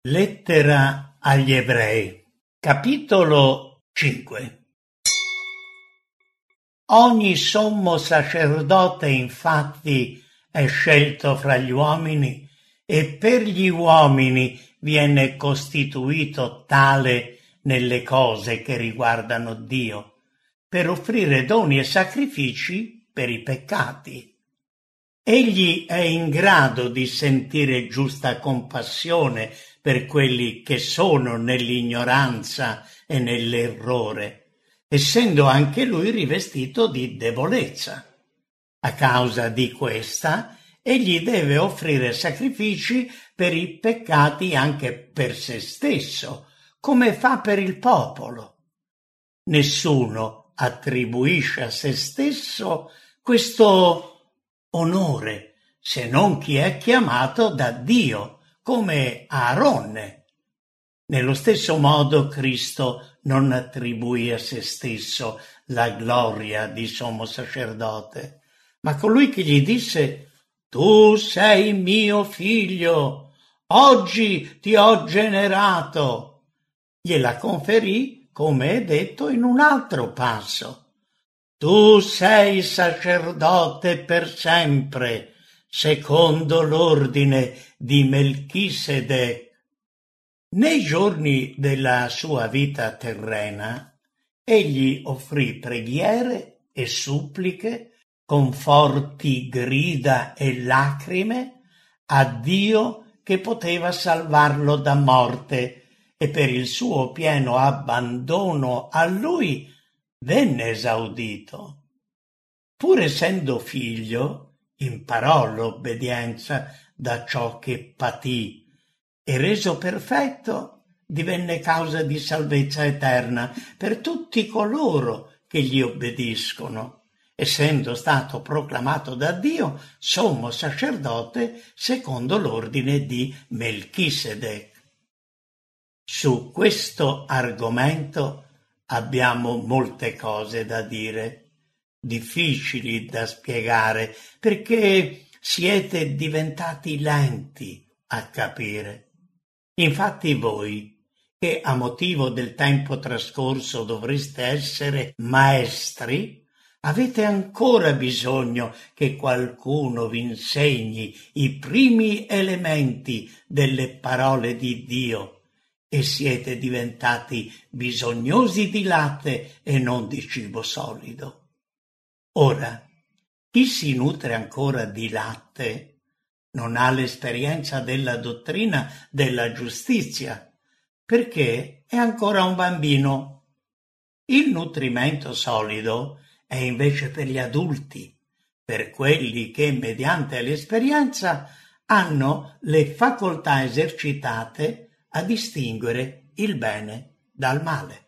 Lettera agli Ebrei, capitolo 5. Ogni sommo sacerdote infatti è scelto fra gli uomini e per gli uomini viene costituito tale nelle cose che riguardano Dio, per offrire doni e sacrifici per i peccati. Egli è in grado di sentire giusta compassione per quelli che sono nell'ignoranza e nell'errore, essendo anche lui rivestito di debolezza. A causa di questa, egli deve offrire sacrifici per i peccati anche per se stesso, come fa per il popolo. Nessuno attribuisce a se stesso questo onore, se non chi è chiamato da Dio, come Aaronne. Nello stesso modo Cristo non attribuì a se stesso la gloria di sommo sacerdote, ma colui che gli disse: «Tu sei mio figlio, oggi ti ho generato», gliela conferì, come è detto in un altro passo: «Tu sei sacerdote per sempre, secondo l'ordine di Melchisedec». Nei giorni della sua vita terrena, egli offrì preghiere e suppliche con forti grida e lacrime a Dio che poteva salvarlo da morte, e per il suo pieno abbandono a lui venne esaudito. Pur essendo figlio, imparò l'obbedienza da ciò che patì, e reso perfetto divenne causa di salvezza eterna per tutti coloro che gli obbediscono, essendo stato proclamato da Dio sommo sacerdote secondo l'ordine di Melchisedec. Su questo argomento abbiamo molte cose da dire, difficili da spiegare, perché siete diventati lenti a capire. Infatti voi, che a motivo del tempo trascorso dovreste essere maestri, avete ancora bisogno che qualcuno vi insegni i primi elementi delle parole di Dio, e siete diventati bisognosi di latte e non di cibo solido. Ora, chi si nutre ancora di latte non ha l'esperienza della dottrina della giustizia, perché è ancora un bambino. Il nutrimento solido è invece per gli adulti, per quelli che mediante l'esperienza hanno le facoltà esercitate a distinguere il bene dal male.